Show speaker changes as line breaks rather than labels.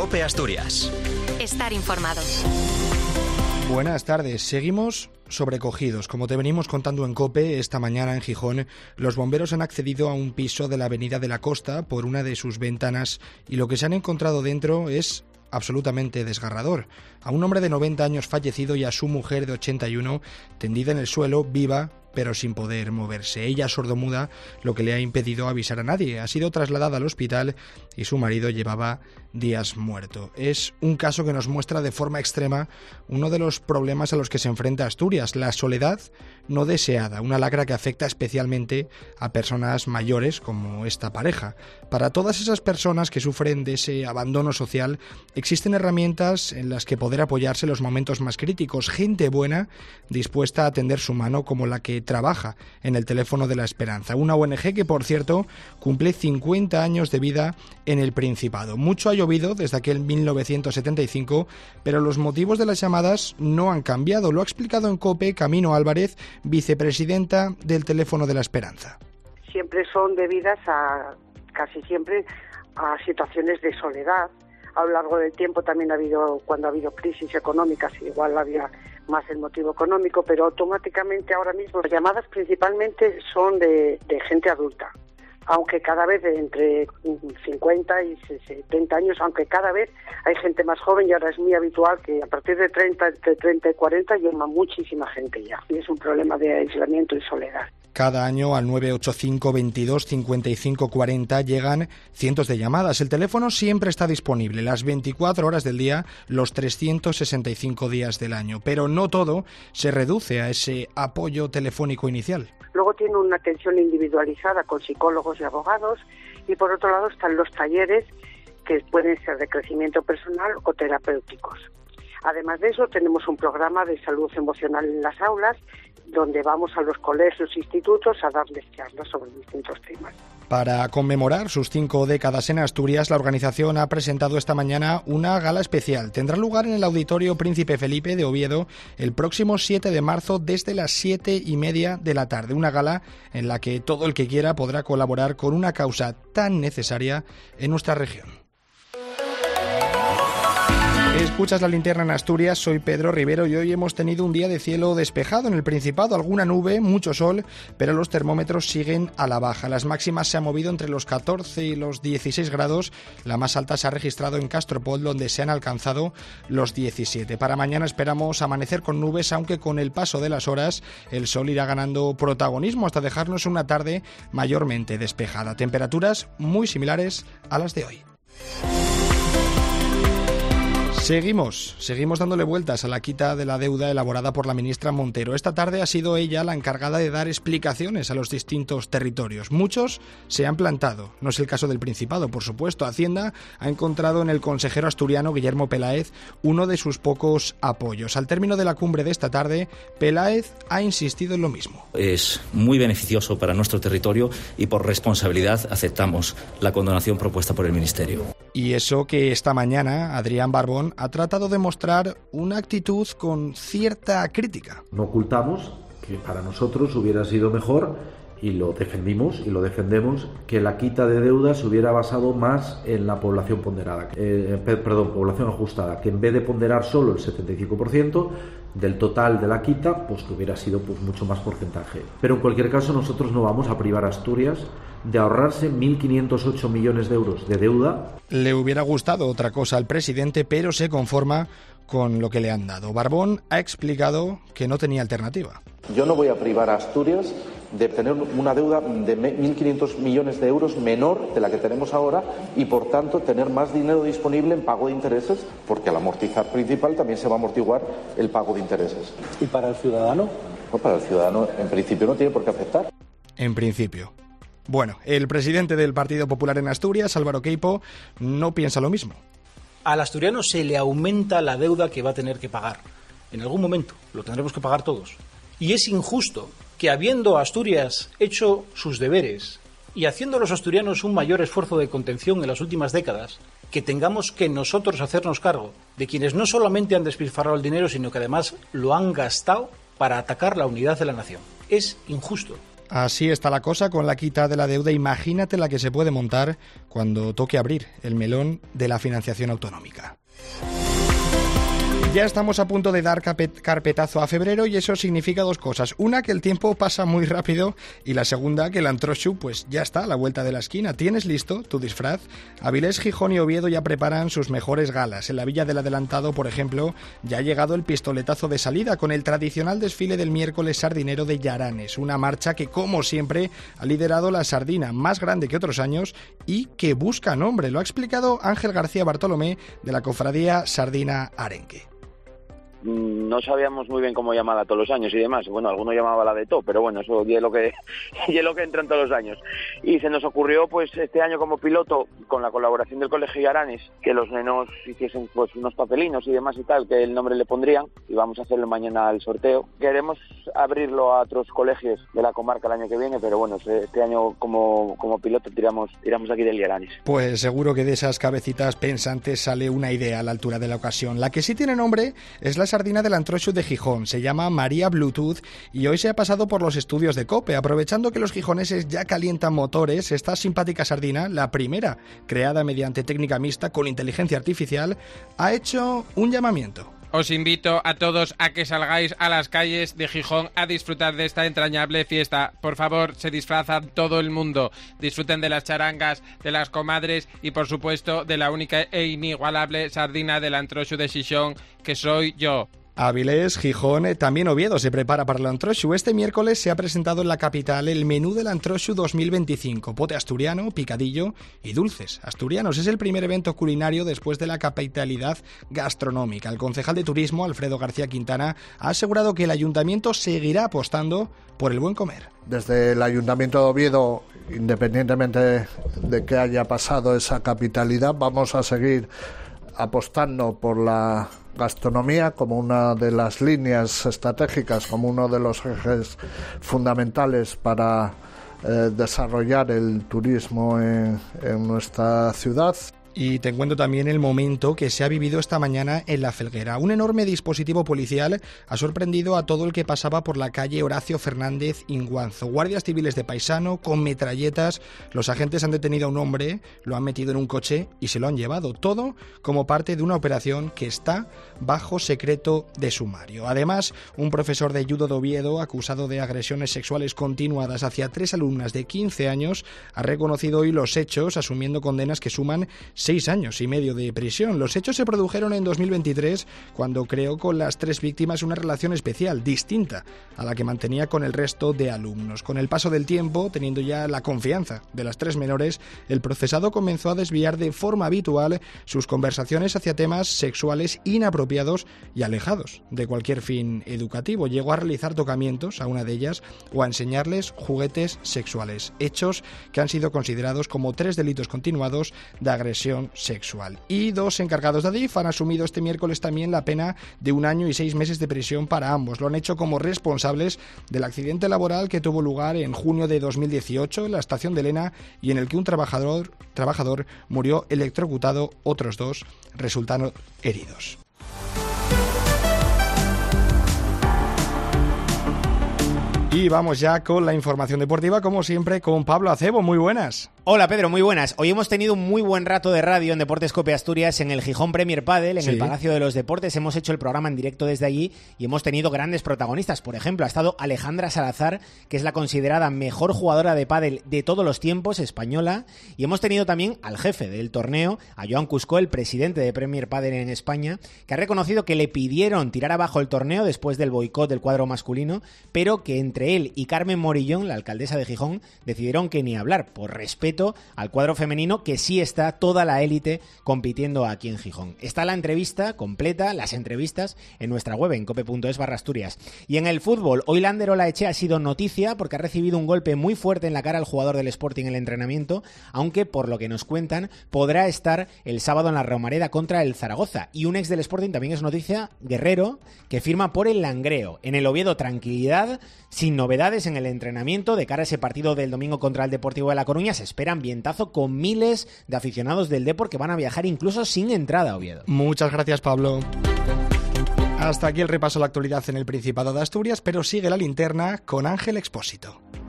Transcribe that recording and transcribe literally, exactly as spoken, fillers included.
COPE Asturias.
Estar informado.
Buenas tardes. Seguimos sobrecogidos. Como te venimos contando en COPE, esta mañana en Gijón, los bomberos han accedido a un piso de la Avenida de la Costa por una de sus ventanas y lo que se han encontrado dentro es absolutamente desgarrador. A un hombre de noventa años fallecido y a su mujer de ochenta y uno tendida en el suelo, viva, pero sin poder moverse. Ella sordomuda, lo que le ha impedido avisar a nadie. Ha sido trasladada al hospital y su marido llevaba días muerto. Es un caso que nos muestra de forma extrema uno de los problemas a los que se enfrenta Asturias, la soledad no deseada, una lacra que afecta especialmente a personas mayores como esta pareja. Para todas esas personas que sufren de ese abandono social, existen herramientas en las que poder apoyarse en los momentos más críticos, gente buena dispuesta a tender su mano como la que trabaja en el Teléfono de la Esperanza, una O N G que, por cierto, cumple cincuenta años de vida en el Principado. Mucho ha llovido desde aquel mil novecientos setenta y cinco, pero los motivos de las llamadas no han cambiado. Lo ha explicado en COPE Camino Álvarez, vicepresidenta del Teléfono de la Esperanza.
Siempre son debidas a, casi siempre, a situaciones de soledad. A lo largo del tiempo también ha habido, cuando ha habido crisis económicas, igual había más el motivo económico, pero automáticamente ahora mismo las llamadas principalmente son de, de gente adulta, aunque cada vez de entre cincuenta y setenta años, aunque cada vez hay gente más joven y ahora es muy habitual que a partir de treinta, entre treinta y cuarenta llama muchísima gente ya, y es un problema de aislamiento y soledad.
Cada año al nueve ocho cinco veintidós cincuenta y cinco cuarenta llegan cientos de llamadas. El teléfono siempre está disponible las veinticuatro horas del día, los trescientos sesenta y cinco días del año. Pero no todo se reduce a ese apoyo telefónico inicial.
Luego tiene una atención individualizada con psicólogos y abogados y por otro lado están los talleres que pueden ser de crecimiento personal o terapéuticos. Además de eso tenemos un programa de salud emocional en las aulas donde vamos a los colegios e institutos a darles charlas sobre distintos temas.
Para conmemorar sus cinco décadas en Asturias, la organización ha presentado esta mañana una gala especial. Tendrá lugar en el Auditorio Príncipe Felipe de Oviedo el próximo siete de marzo desde las siete y media de la tarde. Una gala en la que todo el que quiera podrá colaborar con una causa tan necesaria en nuestra región. Escuchas La Linterna en Asturias, soy Pedro Rivero y hoy hemos tenido un día de cielo despejado en el Principado, alguna nube, mucho sol, pero los termómetros siguen a la baja. Las máximas se han movido entre los catorce y los dieciséis grados, la más alta se ha registrado en Castropol, donde se han alcanzado los diecisiete. Para mañana esperamos amanecer con nubes, aunque con el paso de las horas el sol irá ganando protagonismo hasta dejarnos una tarde mayormente despejada. Temperaturas muy similares a las de hoy. Seguimos, seguimos dándole vueltas a la quita de la deuda elaborada por la ministra Montero. Esta tarde ha sido ella la encargada de dar explicaciones a los distintos territorios. Muchos se han plantado, no es el caso del Principado, por supuesto. Hacienda ha encontrado en el consejero asturiano Guillermo Peláez uno de sus pocos apoyos. Al término de la cumbre de esta tarde, Peláez ha insistido en lo mismo.
Es muy beneficioso para nuestro territorio y por responsabilidad aceptamos la condonación propuesta por el Ministerio.
Y eso que esta mañana Adrián Barbón ha tratado de mostrar una actitud con cierta crítica.
No ocultamos que para nosotros hubiera sido mejor, y lo defendimos y lo defendemos, que la quita de deuda se hubiera basado más en la población ponderada, eh, perdón, población ajustada, que en vez de ponderar solo el setenta y cinco por ciento del total de la quita, pues que hubiera sido pues mucho más porcentaje. Pero en cualquier caso nosotros no vamos a privar a Asturias de ahorrarse mil quinientos ocho millones de euros de deuda.
Le hubiera gustado otra cosa al presidente, pero se conforma con lo que le han dado. Barbón ha explicado que no tenía alternativa.
Yo no voy a privar a Asturias de tener una deuda de mil quinientos millones de euros menor de la que tenemos ahora y, por tanto, tener más dinero disponible en pago de intereses, porque al amortizar principal también se va a amortiguar el pago de intereses.
¿Y para el ciudadano?
No, para el ciudadano, en principio, no tiene por qué afectar.
En principio. Bueno, el presidente del Partido Popular en Asturias, Álvaro Queipo, no piensa lo mismo.
Al asturiano se le aumenta la deuda que va a tener que pagar. En algún momento lo tendremos que pagar todos. Y es injusto que, habiendo Asturias hecho sus deberes y haciendo los asturianos un mayor esfuerzo de contención en las últimas décadas, que tengamos que nosotros hacernos cargo de quienes no solamente han despilfarrado el dinero, sino que además lo han gastado para atacar la unidad de la nación. Es injusto.
Así está la cosa con la quita de la deuda. Imagínate la que se puede montar cuando toque abrir el melón de la financiación autonómica. Ya estamos a punto de dar carpetazo a febrero y eso significa dos cosas. Una, que el tiempo pasa muy rápido, y la segunda, que el Antrochu pues ya está a la vuelta de la esquina. ¿Tienes listo tu disfraz? Avilés, Gijón y Oviedo ya preparan sus mejores galas. En la Villa del Adelantado, por ejemplo, ya ha llegado el pistoletazo de salida con el tradicional desfile del miércoles sardinero de Yaranes. Una marcha que, como siempre, ha liderado la sardina, más grande que otros años y que busca nombre. Lo ha explicado Ángel García Bartolomé de la Cofradía Sardina Arenque.
No sabíamos muy bien cómo llamarla todos los años y demás. Bueno, alguno llamaba la de To, pero bueno, eso es lo que es lo que entra en todos los años. Y se nos ocurrió, pues, este año como piloto, con la colaboración del Colegio Yaranes, que los nenos hiciesen, pues, unos papelinos y demás y tal, que el nombre le pondrían, y vamos a hacerlo mañana al sorteo. Queremos abrirlo a otros colegios de la comarca el año que viene, pero bueno, este año como, como piloto tiramos, tiramos aquí del Yaranes.
Pues seguro que de esas cabecitas pensantes sale una idea a la altura de la ocasión. La que sí tiene nombre es la sardina del Antrochu de Gijón. Se llama María Bluetooth y hoy se ha pasado por los estudios de COPE. Aprovechando que los gijoneses ya calientan motores, esta simpática sardina, la primera creada mediante técnica mixta con inteligencia artificial, ha hecho un llamamiento.
Os invito a todos a que salgáis a las calles de Gijón a disfrutar de esta entrañable fiesta. Por favor, se disfrazan todo el mundo. Disfruten de las charangas, de las comadres y, por supuesto, de la única e inigualable sardina del Antrochu de Xixón, que soy yo.
Avilés, Gijón, también Oviedo se prepara para el Antrochu. Este miércoles se ha presentado en la capital el menú del Antrochu dos mil veinticinco. Pote asturiano, picadillo y dulces asturianos. Es el primer evento culinario después de la capitalidad gastronómica. El concejal de Turismo, Alfredo García Quintana, ha asegurado que el ayuntamiento seguirá apostando por el buen comer.
Desde el Ayuntamiento de Oviedo, independientemente de que haya pasado esa capitalidad, vamos a seguir apostando por la gastronomía como una de las líneas estratégicas, como uno de los ejes fundamentales para eh, desarrollar el turismo en, en nuestra ciudad.
Y te cuento también el momento que se ha vivido esta mañana en La Felguera. Un enorme dispositivo policial ha sorprendido a todo el que pasaba por la calle Horacio Fernández Inguanzo. Guardias civiles de paisano con metralletas. Los agentes han detenido a un hombre, lo han metido en un coche y se lo han llevado. Todo como parte de una operación que está bajo secreto de sumario. Además, un profesor de judo de Oviedo, acusado de agresiones sexuales continuadas hacia tres alumnas de quince años, ha reconocido hoy los hechos, asumiendo condenas que suman seis años y medio de prisión. Los hechos se produjeron en dos mil veintitrés, cuando creó con las tres víctimas una relación especial, distinta a la que mantenía con el resto de alumnos. Con el paso del tiempo, teniendo ya la confianza de las tres menores, el procesado comenzó a desviar de forma habitual sus conversaciones hacia temas sexuales inapropiados y alejados de cualquier fin educativo. Llegó a realizar tocamientos a una de ellas o a enseñarles juguetes sexuales, hechos que han sido considerados como tres delitos continuados de agresión sexual. Y dos encargados de Adif han asumido este miércoles también la pena de un año y seis meses de prisión para ambos. Lo han hecho como responsables del accidente laboral que tuvo lugar en junio de dos mil dieciocho en la estación de Lena y en el que un trabajador, trabajador murió electrocutado, otros dos resultaron heridos. Y vamos ya con la información deportiva, como siempre, con Pablo Acebo. Muy buenas.
Hola Pedro, muy buenas. Hoy hemos tenido un muy buen rato de radio en Deportes COPE Asturias en el Gijón Premier Padel, en sí. el Palacio de los Deportes. Hemos hecho el programa en directo desde allí y hemos tenido grandes protagonistas. Por ejemplo, ha estado Alejandra Salazar, que es la considerada mejor jugadora de pádel de todos los tiempos, española. Y hemos tenido también al jefe del torneo, a Joan Cusco, el presidente de Premier Padel en España, que ha reconocido que le pidieron tirar abajo el torneo después del boicot del cuadro masculino, pero que entre él y Carmen Morillón, la alcaldesa de Gijón, decidieron que ni hablar, por respeto al cuadro femenino, que sí está toda la élite compitiendo aquí en Gijón. Está la entrevista completa, las entrevistas, en nuestra web, en cope punto es barra Asturias. Y en el fútbol, hoy Lander Olaechea ha sido noticia porque ha recibido un golpe muy fuerte en la cara al jugador del Sporting en el entrenamiento, aunque, por lo que nos cuentan, podrá estar el sábado en la Romareda contra el Zaragoza. Y un ex del Sporting también es noticia, Guerrero, que firma por el Langreo. En el Oviedo, tranquilidad, sin novedades en el entrenamiento de cara a ese partido del domingo contra el Deportivo de La Coruña. Se espera ambientazo con miles de aficionados del Depor que van a viajar incluso sin entrada a Oviedo.
Muchas gracias, Pablo. Hasta aquí el repaso de la actualidad en el Principado de Asturias, pero sigue la linterna con Ángel Expósito.